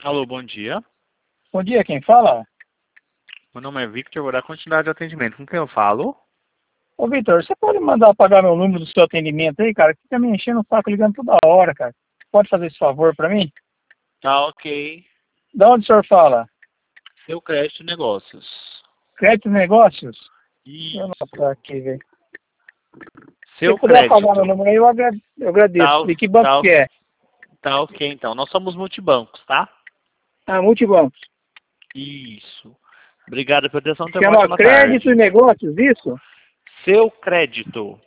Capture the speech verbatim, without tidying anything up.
Alô, bom dia. Bom dia, quem fala? Meu nome é Victor, vou dar continuidade de atendimento. Com quem eu falo? Ô, Vitor, você pode mandar apagar meu número do seu atendimento aí, cara? Fica me enchendo o saco ligando toda hora, cara. Pode fazer esse favor pra mim? Tá, ok. Da onde o senhor fala? Seu crédito e negócios. Crédito e Negócios? Deixa eu Isso. anotar aqui, velho. Se Seu você puder apagar meu crédito. número aí, eu agra- eu agradeço. Tá, o- De que banco tá, que o- é? tá ok, então. Nós somos multibancos, tá? Ah, Multibancos. Isso. Obrigado pela atenção. Tenha uma Chama ótima Crédito e tarde. Negócios, isso? Seu crédito.